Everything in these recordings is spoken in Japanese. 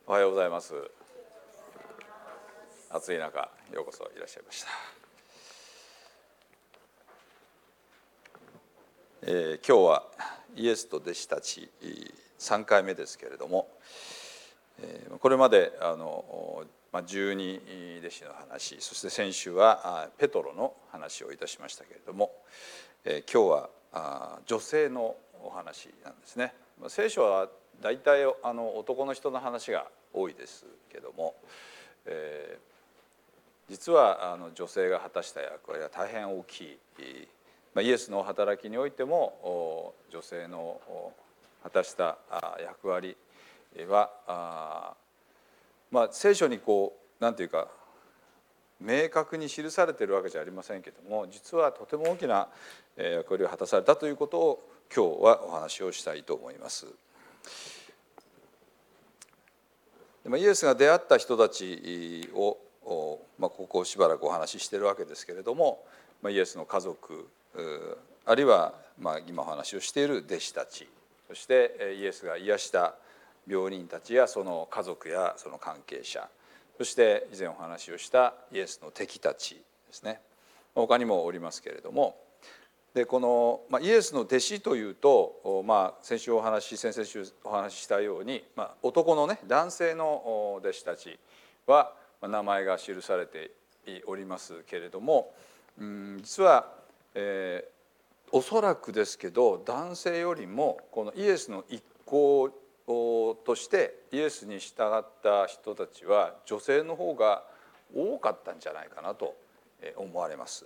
おはようございます。暑い中ようこそいらっしゃいました。今日はイエスと弟子たち3回目ですけれども、これまで十二弟子の話、そして先週はペトロの話をいたしましたけれども、今日は女性のお話なんですね。聖書は大体男の人の話が多いですけども、実は女性が果たした役割は大変大きい。イエスの働きにおいても女性の果たした役割は聖書になんていうか明確に記されているわけじゃありませんけれども、実はとても大きな役割を果たされたということを今日はお話をしたいと思います。イエスが出会った人たちをここしばらくお話ししているわけですけれども、イエスの家族あるいは今お話をしている弟子たち、そしてイエスが癒した病人たちやその家族やその関係者、そして以前お話をしたイエスの敵たちですね。他にもおりますけれども、でこのイエスの弟子というと、先々週お話ししたように、男のね男性の弟子たちは名前が記されておりますけれども、実は、おそらくですけど男性よりもこのイエスの一行としてイエスに従った人たちは女性の方が多かったんじゃないかなと思われます。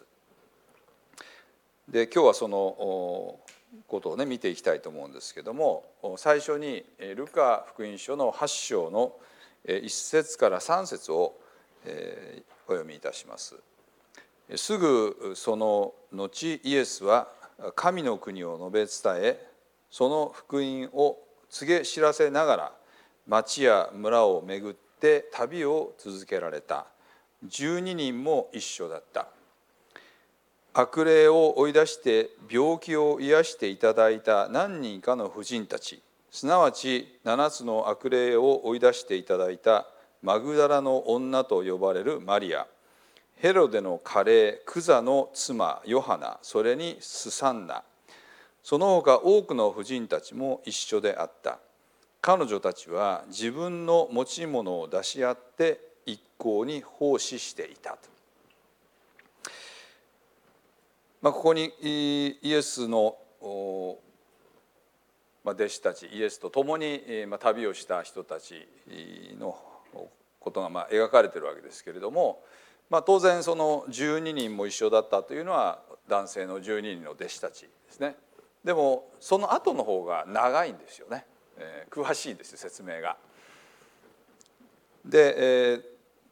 で今日はそのことをね見ていきたいと思うんですけども、最初にルカ福音書の8章の1節から3節をお読みいたします。すぐその後イエスは神の国を述べ伝え、その福音を告げ知らせながら町や村を巡って旅を続けられた。12人も一緒だった。悪霊を追い出して病気を癒していただいた何人かの婦人たち、すなわち7つの悪霊を追い出していただいたマグダラの女と呼ばれるマリア、ヘロデの家霊クザの妻ヨハナ、それにスサンナ、その他多くの婦人たちも一緒であった。彼女たちは自分の持ち物を出し合って一向に奉仕していた。ここにイエスの弟子たち、イエスと共に旅をした人たちのことが描かれているわけですけれども、当然その12人も一緒だったというのは男性の12人の弟子たちですね。でもその後の方が長いんですよね。詳しいんですよ説明が。で、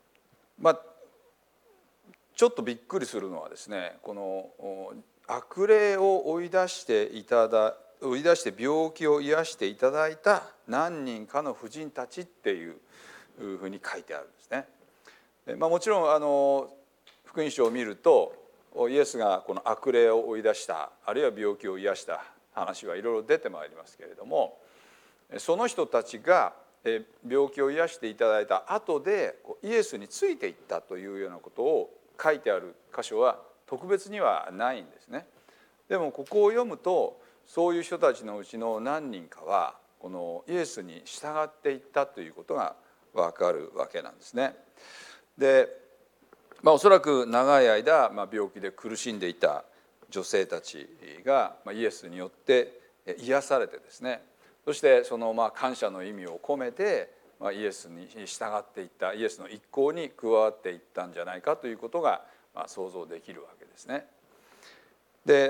ちょっとびっくりするのはですね、この悪霊を追い出して病気を癒していただいた何人かの婦人たちっていうふうに書いてあるんですね。もちろん福音書を見るとイエスがこの悪霊を追い出したあるいは病気を癒した話はいろいろ出てまいりますけれども、その人たちが病気を癒していただいた後でイエスについていったというようなことを書いてある箇所は特別にはないんですね。でもここを読むとそういう人たちのうちの何人かはこのイエスに従っていったということが分かるわけなんですね。で、おそらく長い間病気で苦しんでいた女性たちがイエスによって癒されてですね、そしてその感謝の意味を込めてイエスに従っていった、イエスの一行に加わっていったんじゃないかということが想像できるわけですね。で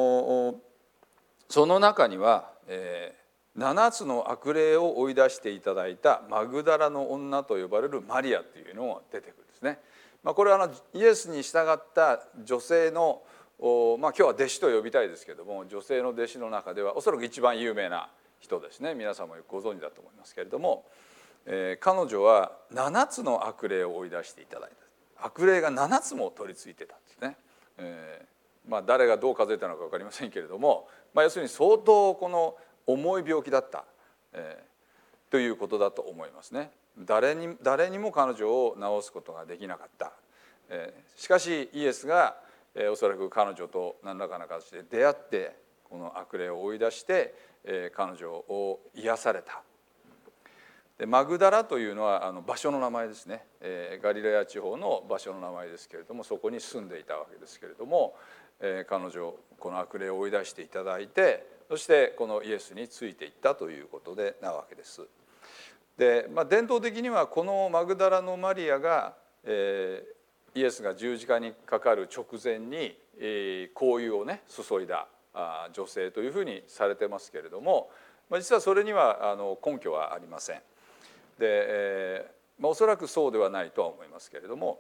その中には7つの悪霊を追い出していただいたマグダラの女と呼ばれるマリアというのが出てくるんですね。これはイエスに従った女性の今日は弟子と呼びたいですけども、女性の弟子の中ではおそらく一番有名な人ですね。皆さんもよくご存知だと思いますけれども、彼女は7つの悪霊を追い出していただいた。悪霊が7つも取り付いてたんですね。誰がどう数えたのか分かりませんけれども、要するに相当この重い病気だった、ということだと思いますね。 誰にも彼女を治すことができなかった。しかしイエスがおそらく彼女と何らかの形で出会ってこの悪霊を追い出して彼女を癒された。でマグダラというのは場所の名前ですね。ガリラヤ地方の場所の名前ですけれども、そこに住んでいたわけですけれども、彼女この悪霊を追い出していただいて、そしてこのイエスについていったということでなわけです。で、伝統的にはこのマグダラのマリアが、イエスが十字架にかかる直前に香油をね注いだ女性というふうにされてますけれども、実はそれには根拠はありません。で、おそらくそうではないとは思いますけれども、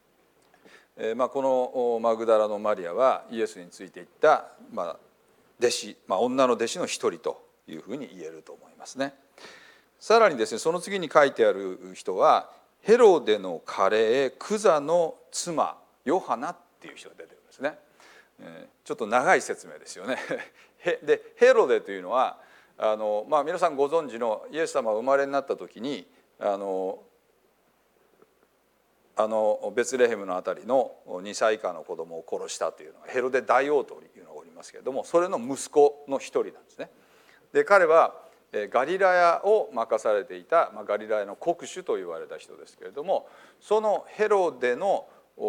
このマグダラのマリアはイエスについていった弟子、女の弟子の一人というふうに言えると思いますね。さらにですね、その次に書いてある人はヘロデの家令クザの妻ヨハナっていう人が出てるんですね。ちょっと長い説明ですよね。でヘロデというのは皆さんご存知のイエス様が生まれになった時にベツレヘムのあたりの2歳以下の子供を殺したというのがヘロデ大王というのがおりますけれども、それの息子の一人なんですね。で彼はガリラヤを任されていた、ガリラヤの国主と言われた人ですけれども、そのヘロデの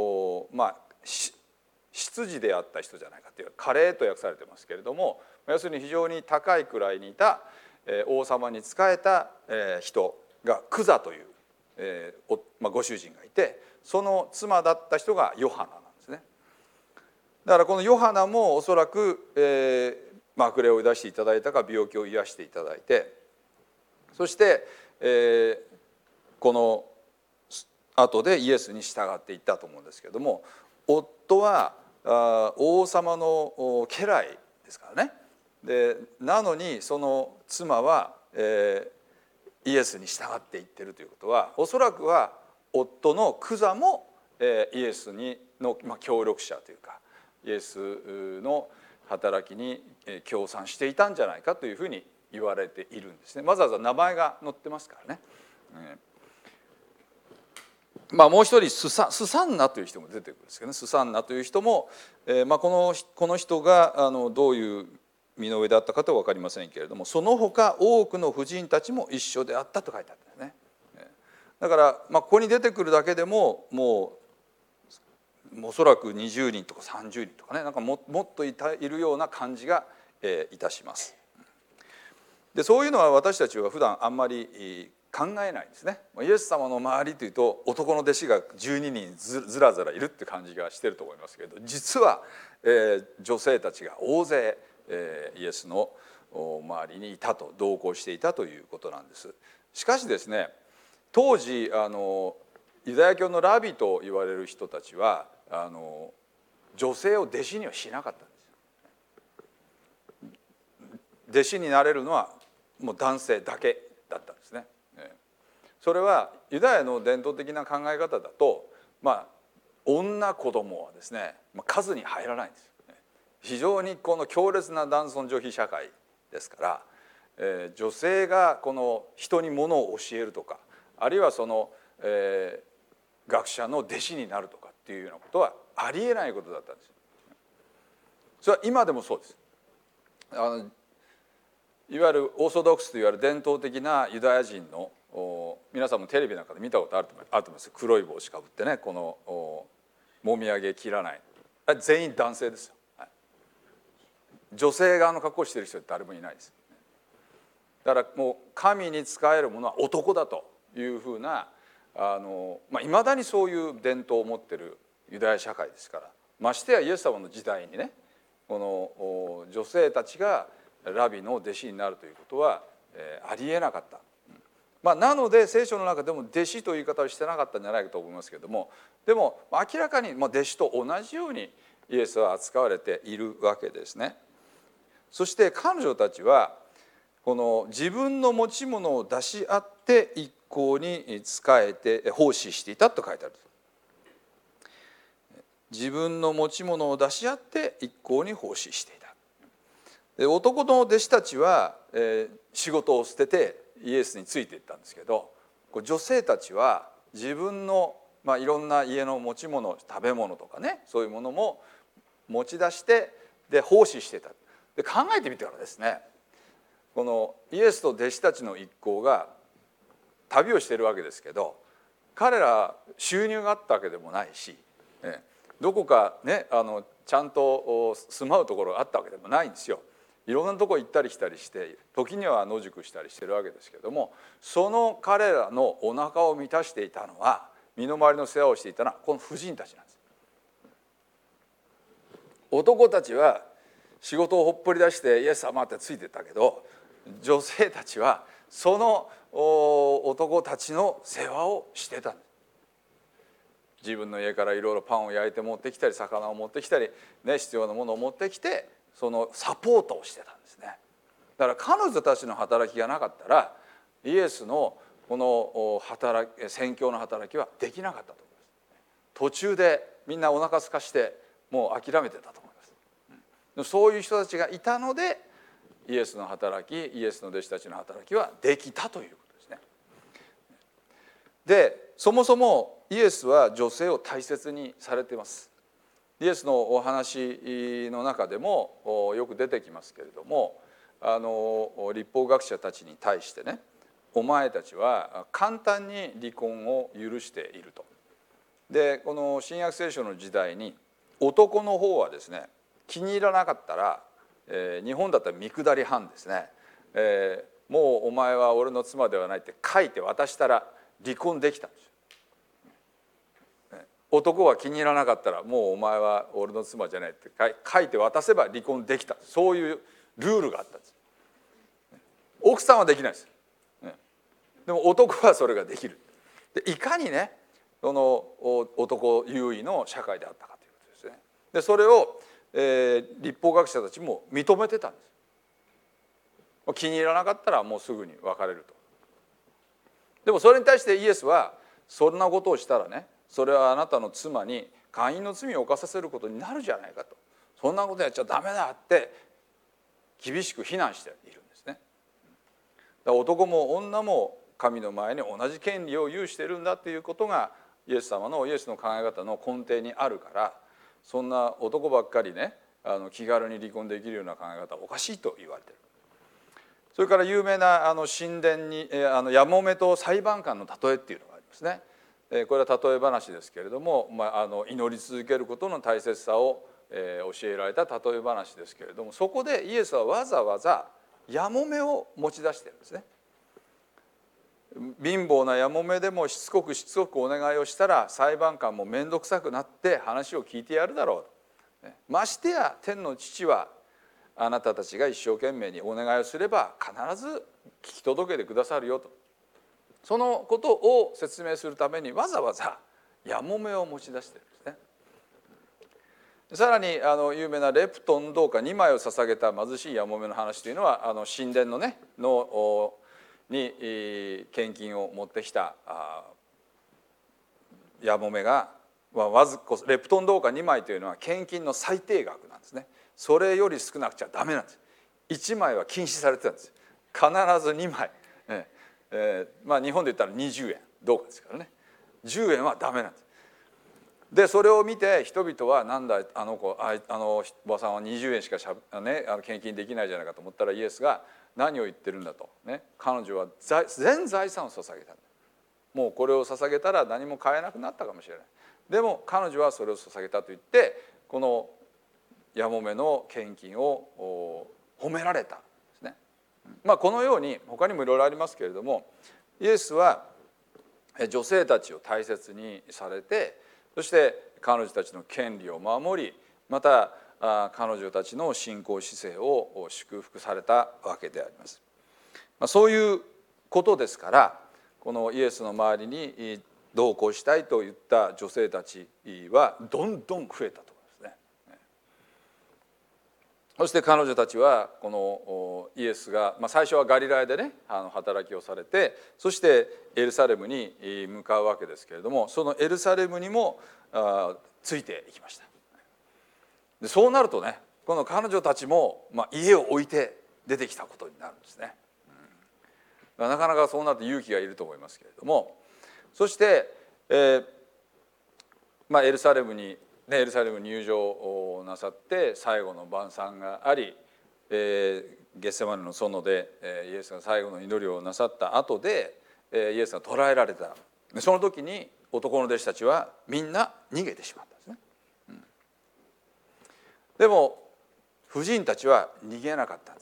執事であった人じゃないかという家令と訳されてますけれども、要するに非常に高い位にいた王様に仕えた人がクザというご主人がいて、その妻だった人がヨハナなんですね。だからこのヨハナもおそらく悪霊を追い出していただいたか病気を癒していただいて、そしてこの後でイエスに従っていったと思うんですけれども、夫は王様の家来ですからね。でなのにその妻はイエスに従っていってるということは、おそらくは夫のクザもイエスの協力者というかイエスの働きに協賛していたんじゃないかというふうに言われているんですね。わざわざ名前が載ってますからね。もう一人スサンナという人も出てくるんですけどね。スサンナという人も、この人がどういう身の上であったかとは分かりませんけれども、その他多くの婦人たちも一緒であったと書いてあるんですね。だからここに出てくるだけでももうおそらく20人とか30人とかね、なんかもっといるような感じがいたします。でそういうのは私たちは普段あんまり考えないんですね。イエス様の周りというと男の弟子が12人ずらずらいるって感じがしてると思いますけど、実は女性たちが大勢イエスの周りにいたと、同行していたということなんです。しかしですね、当時ユダヤ教のラビと言われる人たちは女性を弟子にはしなかったんです。弟子になれるのはもう男性だけだったんですね。それはユダヤの伝統的な考え方だと、女子供はですね、数に入らないんです。非常にこの強烈な男尊女卑社会ですから、女性がこの人にものを教えるとか、あるいはその、学者の弟子になるとかっていうようなことはありえないことだったんです。それは今でもそうです。いわゆるオーソドックスといわれる伝統的なユダヤ人の皆さんもテレビなんかで見たことあると思います。黒い帽子かぶってね、このもみあげ切らない、あれ全員男性ですよ。女性側の格好してる人って誰もいないです。だからもう神に仕える者は男だというふうないまだにそういう伝統を持ってるユダヤ社会ですから、ましてやイエス様の時代にね、この女性たちがラビの弟子になるということはありえなかった。なので聖書の中でも弟子という言い方をしてなかったんじゃないかと思いますけれども、でも明らかに弟子と同じようにイエスは扱われているわけですね。そして彼女たちはこの自分の持ち物を出し合って一向に仕えて奉仕していたと書いてある。自分の持ち物を出し合って一向に奉仕していた。で男の弟子たちは仕事を捨ててイエスについていったんですけど、 女性たちは自分の、いろんな家の持ち物、食べ物とかね、そういうものも持ち出してで奉仕してた。で考えてみてからですね、このイエスと弟子たちの一行が旅をしているわけですけど、彼ら収入があったわけでもないし、どこかねちゃんと住まうところがあったわけでもないんですよ。いろんなとこ行ったり来たりして、時には野宿したりしてるわけですけども、その彼らのお腹を満たしていたのは、身の回りの世話をしていたのはこの婦人たちなんです。男たちは仕事をほっぽり出してイエス様ってついてたけど、女性たちはその男たちの世話をしてたんです。自分の家からいろいろパンを焼いて持ってきたり、魚を持ってきたり、必要なものを持ってきて、そのサポートをしてたんですね。だから彼女たちの働きがなかったら、イエスのこの宣教の働きはできなかったと思います。途中でみんなお腹空かしてもう諦めてたと思います。そういう人たちがいたので、イエスの働き、イエスの弟子たちの働きはできたということですね。でそもそもイエスは女性を大切にされています。イエスのお話の中でもよく出てきますけれども、律法学者たちに対してね、お前たちは簡単に離婚を許していると。でこの新約聖書の時代に男の方はですね、気に入らなかったら、日本だったら見下り犯ですね、もうお前は俺の妻ではないって書いて渡したら離婚できたんですよ。男は気に入らなかったらもうお前は俺の妻じゃないって書いて渡せば離婚できた、そういうルールがあったんです。奥さんはできないです。でも男はそれができる。でいかにねその男優位の社会であったかということですね。でそれを、律法学者たちも認めてたんです。気に入らなかったらもうすぐに別れると。でもそれに対してイエスは、そんなことをしたらね、それはあなたの妻に姦淫の罪を犯させることになるじゃないかと、そんなことやっちゃダメだって厳しく非難しているんですね。だから男も女も神の前に同じ権利を有しているんだということがイエスの考え方の根底にあるから、そんな男ばっかりね気軽に離婚できるような考え方はおかしいと言われている。それから有名な神殿にやもめと裁判官の例えっていうのがありますね。これは例え話ですけれども、祈り続けることの大切さを教えられた例え話ですけれども、そこでイエスはわざわざやもめを持ち出しているんですね。貧乏なやもめでもしつこくお願いをしたら、裁判官も面倒くさくなって話を聞いてやるだろうと。ましてや天の父はあなたたちが一生懸命にお願いをすれば必ず聞き届けてくださるよと、そのことを説明するためにわざわざやもめを持ち出しているんですね。さらに有名なレプトン銅貨2枚を捧げた貧しいやもめの話というのは、神殿に献金を持ってきたやもめがレプトン銅貨2枚というのは献金の最低額なんですね。それより少なくちゃダメなんです。1枚は禁止されてたんです。必ず2枚、日本で言ったら20円銅貨ですからね、10円はダメなんです。でそれを見て人々は、なんだあのおばさんは20円しか献金できないじゃないかと思ったら、イエスが何を言ってるんだと、彼女は全財産を捧げた。もうこれを捧げたら何も買えなくなったかもしれない。でも彼女はそれを捧げたと言って、このやもめの献金を褒められたんですね。このように他にもいろいろありますけれども、イエスは女性たちを大切にされて、そして彼女たちの権利を守り、また彼女たちの信仰姿勢を祝福されたわけであります。そういうことですから、このイエスの周りに同行したいといった女性たちはどんどん増えたと。そして彼女たちはこのイエスが、最初はガリラヤでね働きをされて、そしてエルサレムに向かうわけですけれども、そのエルサレムにもついていきました。でそうなるとね、この彼女たちも家を置いて出てきたことになるんですね。 なかなかそうなって勇気がいると思いますけれども、そして、エルサレムに入場なさって最後の晩餐があり、ゲッセマネの園でイエスが最後の祈りをなさった後でイエスが捕らえられた。その時に男の弟子たちはみんな逃げてしまったんですね。でも婦人たちは逃げなかったんです。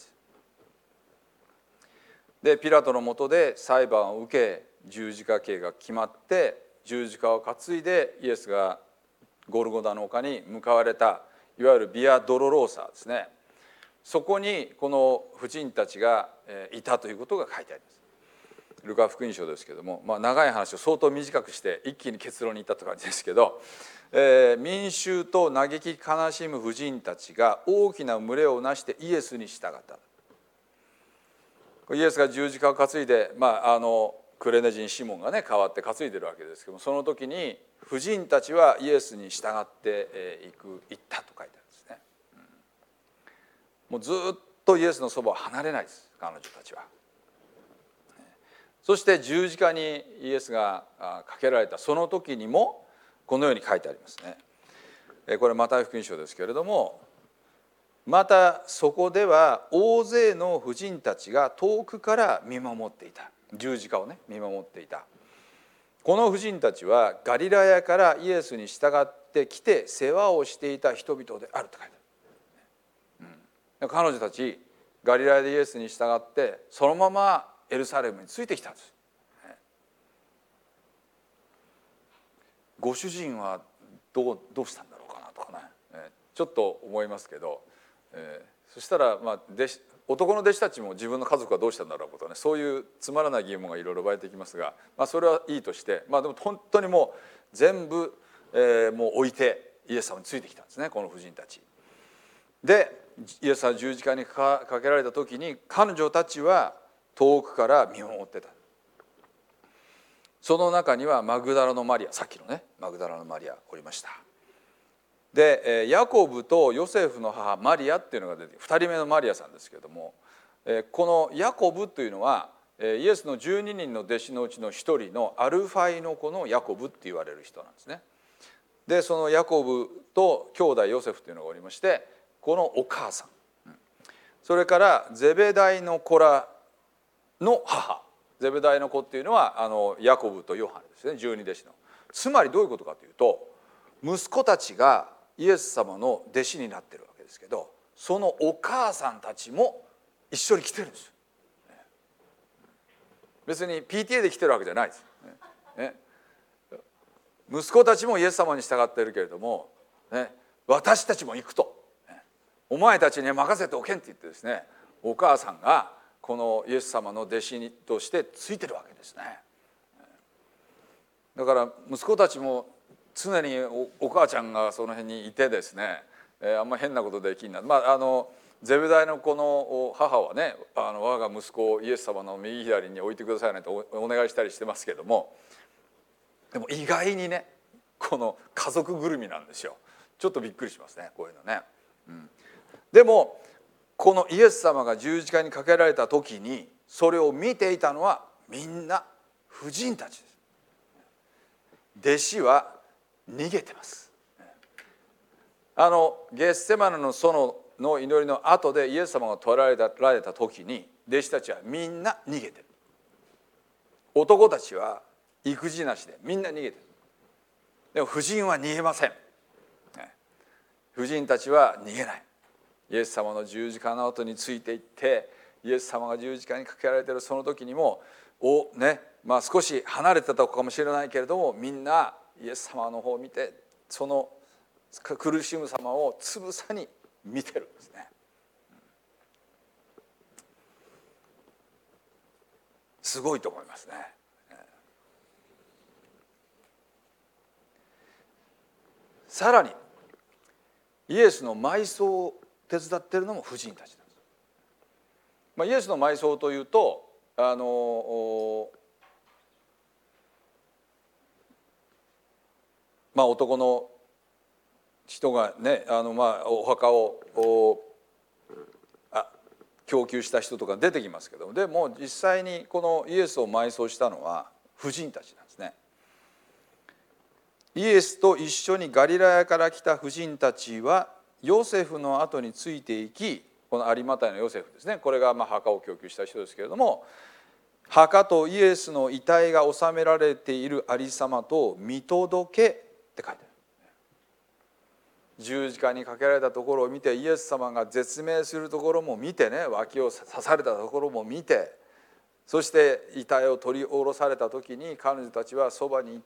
でピラトの下で裁判を受け十字架刑が決まって十字架を担いでイエスがゴルゴダの丘に向かわれたいわゆるビア・ドロローサですね、そこにこの婦人たちがいたということが書いてあります。ルカ福音書ですけども、長い話を相当短くして一気に結論に至った感じですけど、民衆と嘆き悲しむ婦人たちが大きな群れをなしてイエスに従った。イエスが十字架を担いで、クレネ人シモンがね代わって担いでるわけですけども、その時に婦人たちはイエスに従って行ったと書いてあるんですね。もうずっとイエスのそばを離れないです、彼女たちは。そして十字架にイエスがかけられたその時にもこのように書いてありますね。これマタイ福音書ですけれども、またそこでは大勢の婦人たちが遠くから見守っていた。十字架をね見守っていた。この婦人たちはガリラヤからイエスに従ってきて世話をしていた人々であると書いてある。彼女たちガリラヤでイエスに従ってそのままエルサレムについてきたんです。ご主人はどうしたんだろうかなとかね、ちょっと思いますけど、そしたら男の弟子たちも自分の家族はどうしたんだろうとかね、そういうつまらない疑問がいろいろ湧いてきますが、それはいいとして、でも本当にもう全部、もう置いてイエス様についてきたんですね、この婦人たち。でイエス様十字架にかけられた時に彼女たちは遠くから見守ってた。その中にはマグダラのマリア、さっきのねマグダラのマリアおりました。でヤコブとヨセフの母マリアっていうのが出て2人目のマリアさんですけれども、このヤコブというのはイエスの12人の弟子のうちの1人のアルファイの子のヤコブって言われる人なんですね。でそのヤコブと兄弟ヨセフというのがおりまして、このお母さん、それからゼベダイの子らの母、ゼベダイの子っていうのはヤコブとヨハネですね、十二弟子の。つまりどういうことかというと、息子たちがイエス様の弟子になってるわけですけど、そのお母さんたちも一緒に来てるんですよ。別に PTA で来てるわけじゃないです、ね、息子たちもイエス様に従っているけれども、私たちも行くと、お前たちに任せておけんって言ってですね、お母さんがこのイエス様の弟子としてついてるわけですね。だから息子たちも常にお母ちゃんがその辺にいてですね、あんまり変なことできんな、ゼベダイの子の母はね、我が息子をイエス様の右左に置いてくださいねとお願いしたりしてますけども、でも意外にねこの家族ぐるみなんですよ。ちょっとびっくりしますね、こういうのね。でもこのイエス様が十字架にかけられた時にそれを見ていたのはみんな婦人たちです。弟子は逃げてます。ゲッセマネの園の祈りの後でイエス様が捕らえられた時に弟子たちはみんな逃げてる。男たちは育児なしでみんな逃げてる。でも婦人は逃げません。婦人たちは逃げない。イエス様の十字架の後についていって、イエス様が十字架にかけられているその時にも少し離れてたかもしれないけれども、みんなイエス様の方を見てその苦しむ様をつぶさに見てるんですね。すごいと思いますね。さらにイエスの埋葬を手伝っているのも婦人たちなんです。イエスの埋葬というと男の人がねお墓を供給した人とか出てきますけど、でも実際にこのイエスを埋葬したのは婦人たちなんですね。イエスと一緒にガリラヤから来た婦人たちはヨセフの後についていき、この有馬太のヨセフですね、これが墓を供給した人ですけれども、墓とイエスの遺体が収められているありさまと見届けって書いてある。十字架にかけられたところを見て、イエス様が絶命するところも見てね、脇を刺されたところも見て、そして遺体を取り下ろされた時に彼女たちはそばに行って、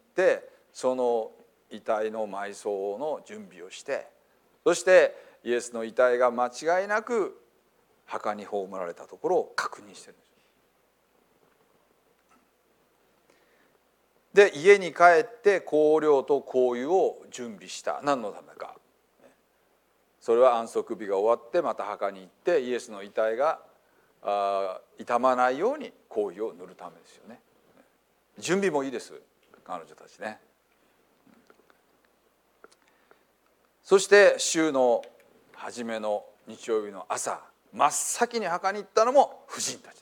その遺体の埋葬の準備をして、そしてイエスの遺体が間違いなく墓に葬られたところを確認してるんです。で、家に帰って香料と香油を準備した。何のためか。それは安息日が終わってまた墓に行ってイエスの遺体が傷まないように香油を塗るためですよね。準備もいいです、彼女たちね。そして週の初めの日曜日の朝、真っ先に墓に行ったのも婦人たちです。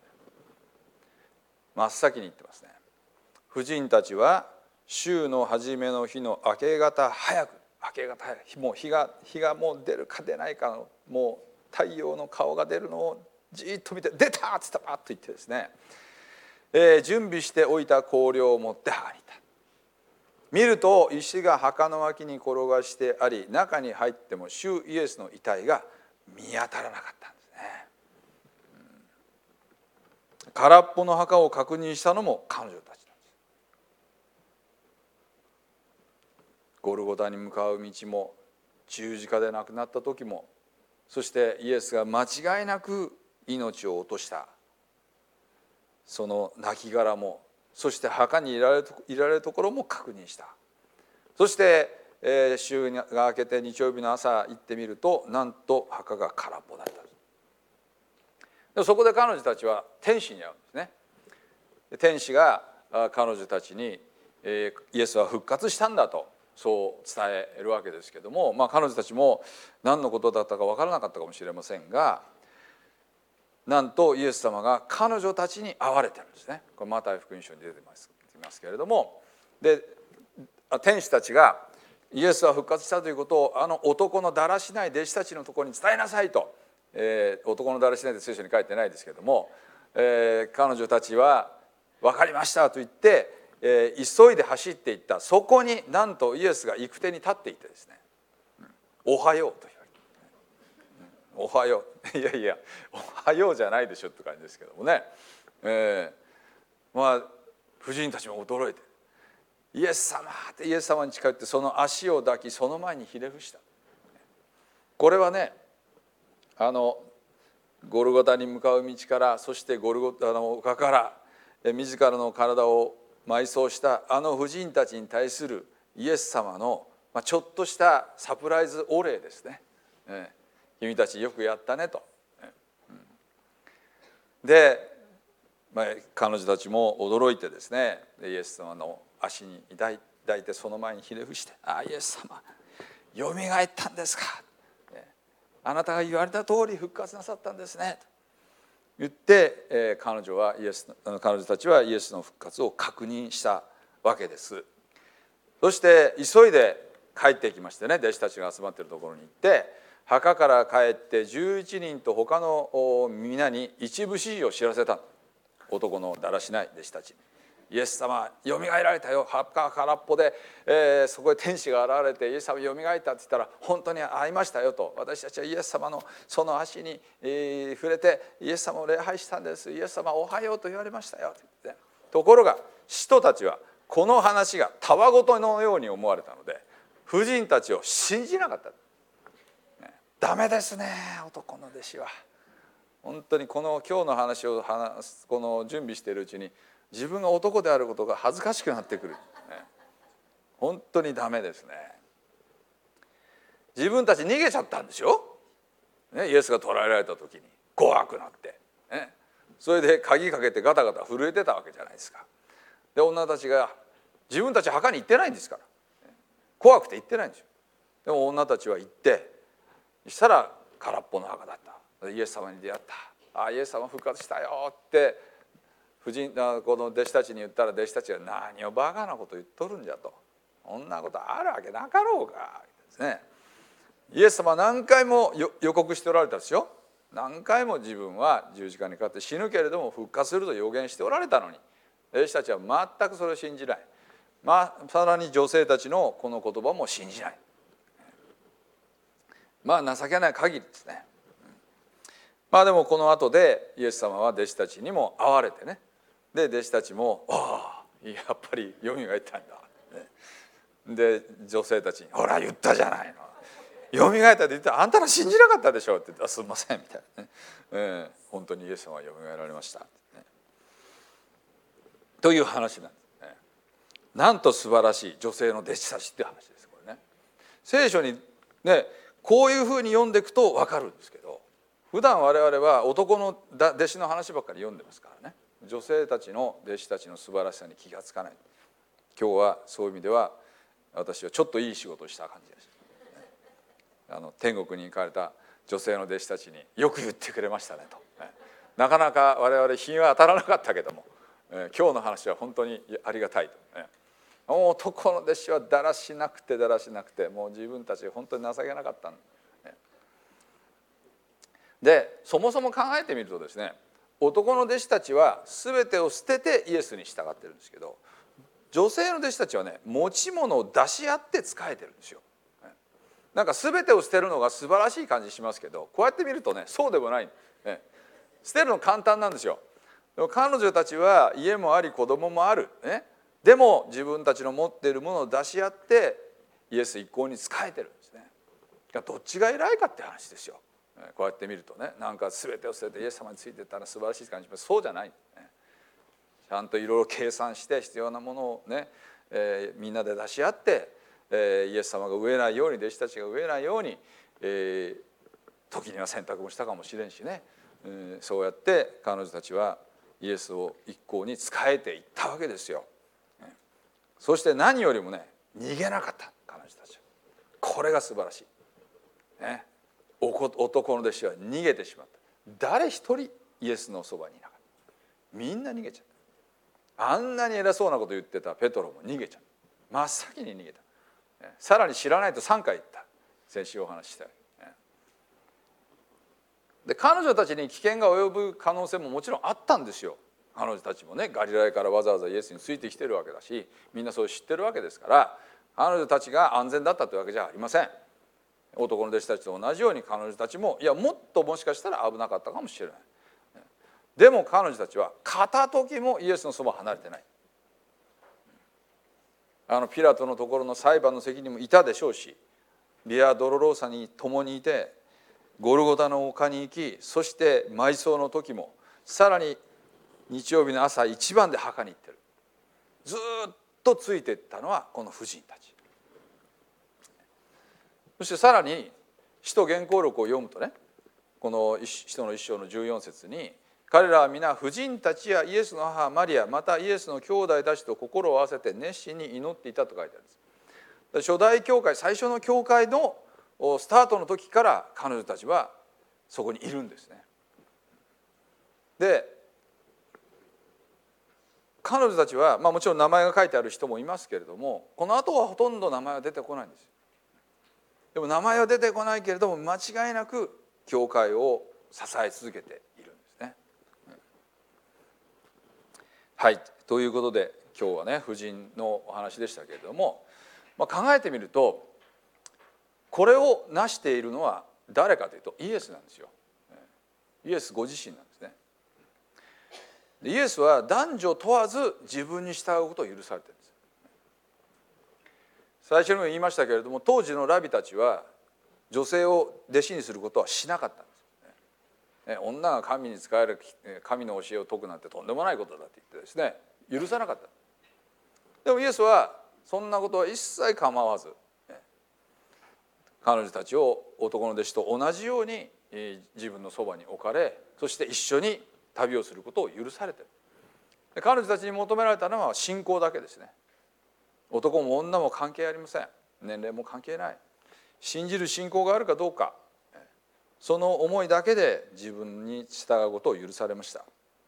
真っ先に行ってますね。婦人たちは週の初めの日の明け方早く、もう日がもう出るか出ないかの、もう太陽の顔が出るのをじっと見て、出たっつったらパッと言ってですね、準備しておいた香料を持って墓に行った。見ると石が墓の脇に転がしてあり、中に入っても主イエスの遺体が見当たらなかったんですね。空っぽの墓を確認したのも彼女たちなんです。ゴルゴタに向かう道も、十字架で亡くなった時も、そしてイエスが間違いなく命を落としたその亡骸も、そして墓にいられるところも確認した。そして、週が明けて日曜日の朝行ってみると、なんと墓が空っぽだった。でそこで彼女たちは天使に会うんですね。天使が彼女たちにイエスは復活したんだとそう伝えるわけですけども、彼女たちも何のことだったか分からなかったかもしれませんが、なんとイエス様が彼女たちに会われてるんですね。これマタイ福音書に出てますけれども、で天使たちがイエスは復活したということをあの男のだらしない弟子たちのところに伝えなさいと、男のだらしないって聖書に書いてないですけども、彼女たちは分かりましたと言って、急いで走っていった。そこになんとイエスが行く手に立っていてですね、おはようと言われて、おはよう、いやいやおはようじゃないでしょって感じですけどもね、婦人たちも驚いて、イエス様ってイエス様に近寄ってその足を抱き、その前にひれ伏した。これはね、ゴルゴタに向かう道から、そしてゴルゴタの丘から自らの体を埋葬したあの婦人たちに対するイエス様のちょっとしたサプライズお礼ですね。君たちよくやったねと。で、彼女たちも驚いてですね、イエス様の足に抱いてその前にひれ伏して「ああイエス様よみがえったんですか」あなたが言われた通り復活なさったんですねと言って、彼女たちはイエスの復活を確認したわけです。そして急いで帰っていきましてね、弟子たちが集まっているところに行って、墓から帰って11人と他の皆に一部始終を知らせた。男のだらしない弟子たちに、イエス様よみがえられたよ、墓が空っぽで、そこへ天使が現れてイエス様よみがえったって言ったら、本当に会いましたよと、私たちはイエス様のその足に、触れてイエス様を礼拝したんです、イエス様おはようと言われましたよと言って、ところが使徒たちはこの話がたわごとのように思われたので、婦人たちを信じなかった。ダメですね、男の弟子は。本当に今日の話をこの準備しているうちに自分が男であることが恥ずかしくなってくる、本当にダメですね。自分たち逃げちゃったんですよ、イエスが捕らえられた時に怖くなって、それで鍵かけてガタガタ震えてたわけじゃないですか。で女たちが自分たち墓に行ってないんですから、怖くて行ってないんですよ。でも女たちは行って、そしたら空っぽの墓だった。 イエス様に出会った、イエス様復活したよってこの弟子たちに言ったら、弟子たちが何をバカなこと言っとるんじゃと、そんなことあるわけなかろうかですね。イエス様は何回も予告しておられたんですよ。何回も自分は十字架にかかって死ぬけれども復活すると予言しておられたのに、弟子たちは全くそれを信じない。さらに女性たちのこの言葉も信じない。情けない限りですね。でもこの後でイエス様は弟子たちにも会われてね、で弟子たちも「やっぱりよみがえったんだ」で女性たちに「ほら言ったじゃないの、よみがえったって言ったらあんたら信じなかったでしょ」って言ったら「すみません」みたいなね、本当にイエス様はよみがえられました、という話なんですね。なんと素晴らしい女性の弟子たちっていう話です、これね。聖書にねこういうふうに読んでいくと分かるんですけど、普段我々は男の弟子の話ばっかり読んでますからね、女性たちの弟子たちの素晴らしさに気がつかない。今日はそういう意味では私はちょっといい仕事をした感じでした。天国に行かれた女性の弟子たちによく言ってくれましたねと。なかなか我々日は当たらなかったけども、今日の話は本当にありがたいと。男の弟子はだらしなくてだらしなくて、もう自分たち本当に情けなかったんで、そもそも考えてみるとですね、男の弟子たちは全てを捨ててイエスに従ってるんですけど、女性の弟子たちはね持ち物を出し合って仕えてるんですよ。なんか全てを捨てるのが素晴らしい感じしますけど、こうやって見るとねそうでもない、捨てるの簡単なんですよ。でも彼女たちは家もあり子供もある、でも自分たちの持っているものを出し合ってイエス一行に仕えてるんですね。どっちが偉いかって話ですよ。こうやって見るとね、なんか全てを捨ててイエス様についていったら素晴らしい感じします。そうじゃない、ちゃんといろいろ計算して必要なものをね、みんなで出し合って、イエス様が飢えないように、弟子たちが飢えないように、時には選択もしたかもしれんしね、そうやって彼女たちはイエスを一向に仕えていったわけですよ。そして何よりもね逃げなかった彼女たち。これが素晴らしい、男の弟子は逃げてしまった。誰一人イエスのそばにいなかった。みんな逃げちゃった。あんなに偉そうなこと言ってたペトロも逃げちゃった。真っ先に逃げた。さらに知らないと3回言った。先週お話ししたように。で彼女たちに危険が及ぶ可能性ももちろんあったんですよ。彼女たちもねガリラヤからわざわざイエスについてきてるわけだし、みんなそれ知ってるわけですから、彼女たちが安全だったというわけじゃありません。男の弟子たちと同じように彼女たちももっともしかしたら危なかったかもしれない。でも彼女たちは片時もイエスのそば離れてない。ピラトのところの裁判の席にもいたでしょうし、ビアドロローサに共にいてゴルゴタの丘に行き、そして埋葬の時も、さらに日曜日の朝一番で墓に行ってる。ずっとついていったのはこの婦人たち。そしてさらに使徒原稿録を読むとね、この使徒の一章の14節に、彼らは皆婦人たちやイエスの母マリア、またイエスの兄弟たちと心を合わせて熱心に祈っていたと書いてあるんです。初代教会、最初の教会のスタートの時から彼女たちはそこにいるんですね。で彼女たちは、もちろん名前が書いてある人もいますけれども、この後はほとんど名前は出てこないんです。でも名前は出てこないけれども間違いなく教会を支え続けているんですね。はい、ということで今日はね婦人のお話でしたけれども、考えてみるとこれを成しているのは誰かというとイエスなんですよ。イエスご自身なんですね。イエスは男女問わず自分に従うことを許されているんです。最初にも言いましたけれども、当時のラビたちは女性を弟子にすることはしなかったんです。女が神に仕える、神の教えを説くなんてとんでもないことだって言ってですね、許さなかった。でもイエスはそんなことは一切構わず、彼女たちを男の弟子と同じように自分のそばに置かれ、そして一緒に旅をすることを許されている。彼女たちに求められたのは信仰だけですね。男も女も関係ありません。年齢も関係ない。信じる信仰があるかどうか、 その思いだけで自分に従うことを許されました。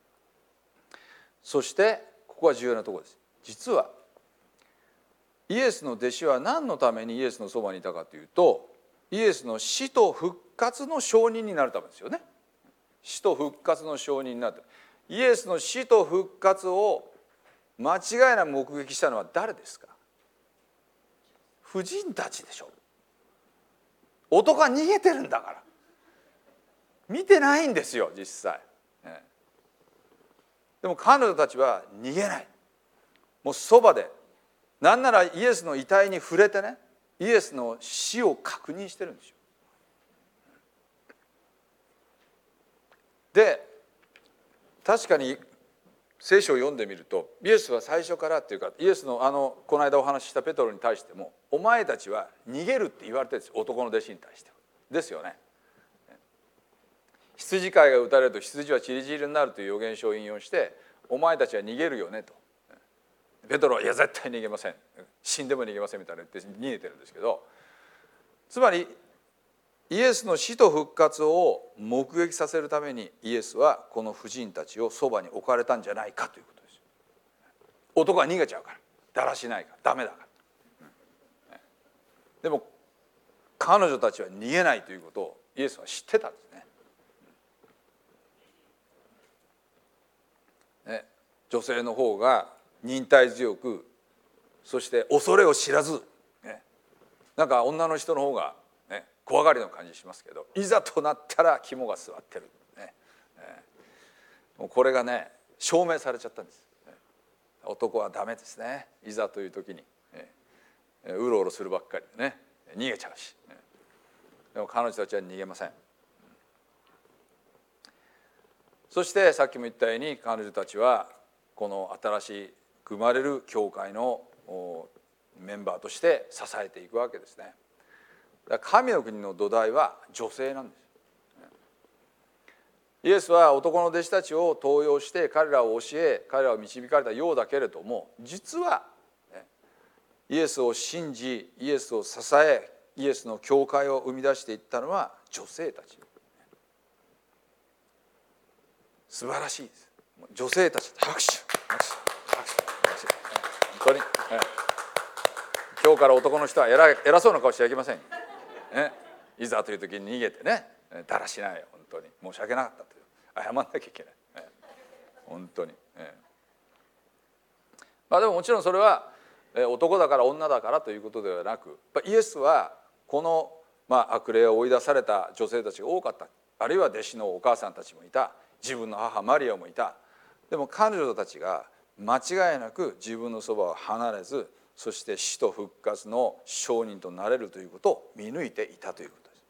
そしてここは重要なところです。実はイエスの弟子は何のためにイエスのそばにいたかというと、イエスの死と復活の証人になるためですよね。死と復活の証人になるため。イエスの死と復活を間違いなく目撃したのは誰ですか？婦人たちでしょ。男は逃げてるんだから。見てないんですよ実際。でも彼女たちは逃げない。もうそばで、なんならイエスの遺体に触れてね、イエスの死を確認してるんですよ。で、確かに聖書を読んでみると、イエスは最初からっていうか、イエスのこの間お話ししたペトロに対しても、お前たちは逃げるって言われてるんですよ、男の弟子に対しては。ですよね。羊飼いが撃たれると羊はチリチリになるという預言書を引用して、お前たちは逃げるよねと。ペトロは「いや絶対逃げません、死んでも逃げません」みたいな言って逃げてるんですけど、つまりイエスの死と復活を目撃させるためにイエスはこの婦人たちをそばに置かれたんじゃないかということです。男は逃げちゃうから、だらしないから、ダメだから。でも彼女たちは逃げないということをイエスは知ってたんですね。女性の方が忍耐強く、そして恐れを知らず、なんか女の人の方が、怖がりの感じしますけど、いざとなったら肝が据わってる、もうこれがね証明されちゃったんです。男はダメですね。いざという時に、うろうろするばっかりでね、逃げちゃうし、でも彼女たちは逃げません。そしてさっきも言ったように、彼女たちはこの新しい生まれる教会のメンバーとして支えていくわけですね。だから神の国の土台は女性なんです。イエスは男の弟子たちを登用して彼らを教え、彼らを導かれたようだけれども、実はイエスを信じ、イエスを支え、イエスの教会を生み出していったのは女性たち。素晴らしいです。女性たち、拍手、拍手、拍手、拍手。本当に、今日から男の人は偉そうな顔しちゃいけません。いざという時に逃げてね、だらしない、本当に申し訳なかったという謝んなきゃいけない、本当に。まあでももちろんそれは男だから女だからということではなく、イエスはこの悪霊を追い出された女性たちが多かった。あるいは弟子のお母さんたちもいた。自分の母マリアもいた。でも彼女たちが間違いなく自分のそばを離れず、そして死と復活の証人となれるということを見抜いていたということです。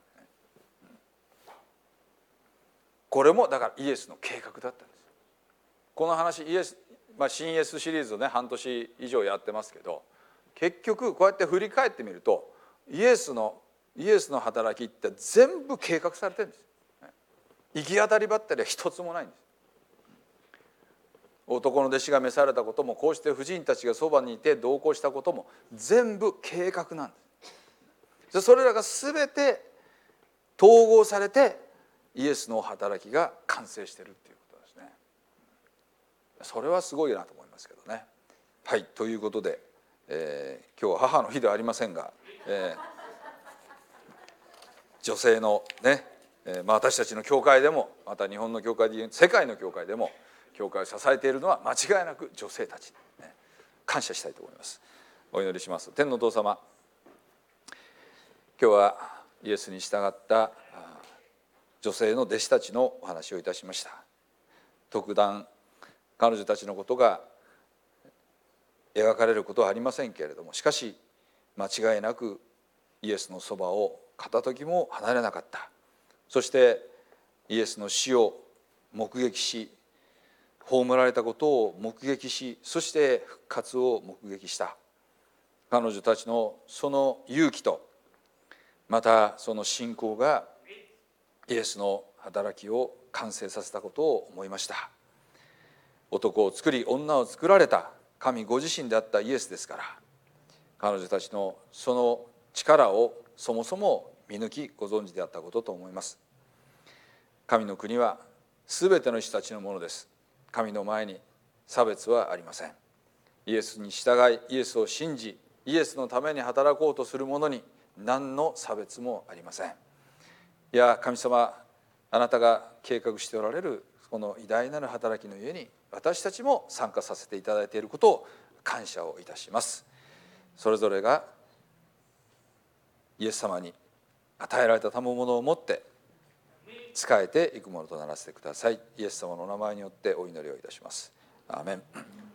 これもだからイエスの計画だったんです。この話イエス、新イエスシリーズをね半年以上やってますけど、結局こうやって振り返ってみるとイエスの働きって全部計画されてるんです。行き当たりばったりは一つもないんです。男の弟子が召されたことも、こうして婦人たちがそばにいて同行したことも全部計画なんです。それらが全て統合されてイエスの働きが完成しているっていうことですね。それはすごいなと思いますけどね。はい、ということで、今日は母の日ではありませんが、女性のね、私たちの教会でも、また日本の教会で世界の教会でも教会を支えているのは間違いなく女性たち、感謝したいと思います。お祈りします。天のお父様、今日はイエスに従った女性の弟子たちのお話をいたしました。特段彼女たちのことが描かれることはありませんけれども、しかし間違いなくイエスのそばを片時も離れなかった。そしてイエスの死を目撃し、葬られたことを目撃し、そして復活を目撃した。彼女たちのその勇気と、またその信仰がイエスの働きを完成させたことを思いました。男を作り女を作られた神ご自身であったイエスですから、彼女たちのその力をそもそも見抜きご存知であったことと思います。 神の国はすべての人たちのものです。神の前に差別はありません。イエスに従い、イエスを信じ、イエスのために働こうとする者に何の差別もありません。いや、神様、あなたが計画しておられるこの偉大なる働きのゆえに私たちも参加させていただいていることを感謝をいたします。それぞれがイエス様に与えられた賜物を持って仕えていくものとならせてください。イエス様のお名前によってお祈りをいたします。アーメン。